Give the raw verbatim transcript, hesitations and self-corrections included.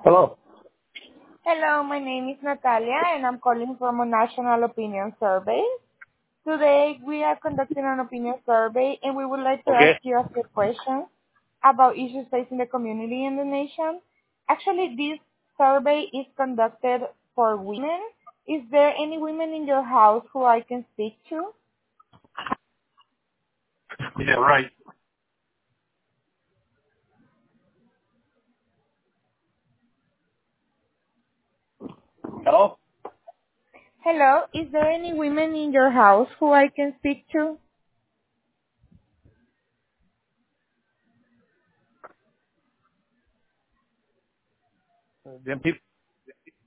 Hello. Hello, my name is Natalia and I'm calling from a national opinion survey. Today we are conducting an opinion survey and we would like to ask Okay. you a few questions about issues facing the community and the nation. Actually, this survey is conducted for women. Is there any women in your house who I can speak to? Yeah, right. Hello? Hello, is there any women in your house who I can speak to? Them people.